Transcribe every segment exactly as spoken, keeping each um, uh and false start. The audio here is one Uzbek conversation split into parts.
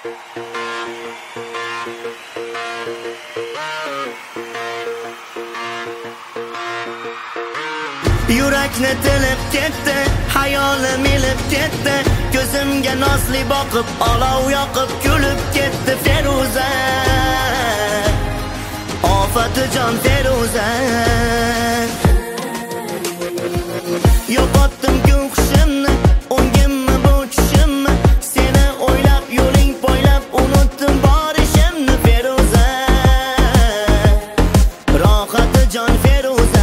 Yurakni tilib ketdi, hayolim ilib ketdi, ko'zimga nosli boqib, olov yoqib kulib ketdi Feruza. Ofatijon Feruza. Yo'qotdim ku hushimni, o'ngimni bu tushimni, seni o'ylab yo'ling poylab unutdim bor ishimni Feruza. Rohatijon Feruza.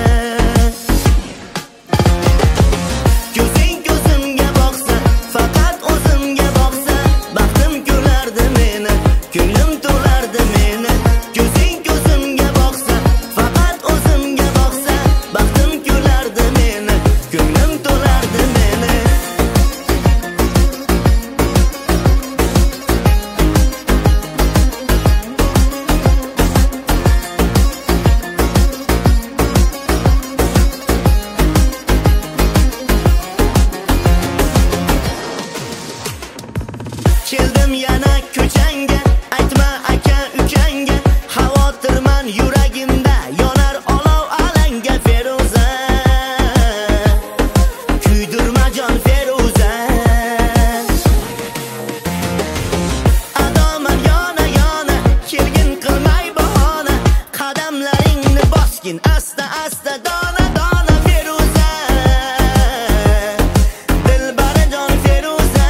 Keldim yana ko'changga, aytma aka ukangga, xavotirman yuragimda yonar olov alanga Feruza. Kuydirmajon Feruza. Adoman yona yona, kelgin qilmay bahona, qadamlaringni bosgin asta asta dona dona Feruza. Dilbarajon Feruza.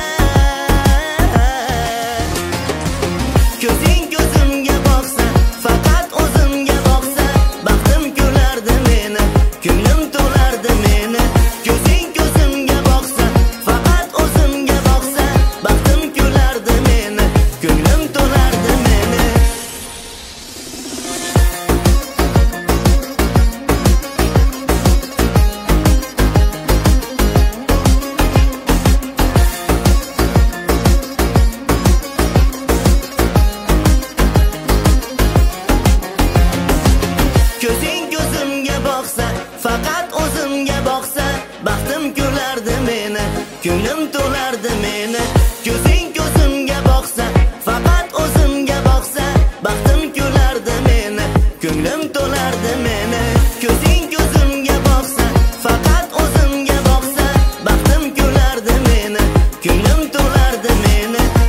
Ko'zing ko'zimga boqsa, faqat o'zimga boqsa, baxtim kulardi meni, ko'nglim to'lardi meni. Ko'zing ko'zimga boqsa, faqat o'zimga boqsa, baxtim kulardi meni, ko'nglim to'lardi meni. Ko'zing ko'zimga boqsa, faqat o'zimga boqsa, baxtim kulardi meni, ko'nglim to'lardi meni. Ko'zing ko'zimga boqsa, faqat o'zimga boqsa, baxtim kulardi meni, ko'nglim to'lardi meni. Ko'zing ko'zimga boqsa, faqat o'zimga boqsa, baxtim kulardi meni, ko'nglim to'lardi meni.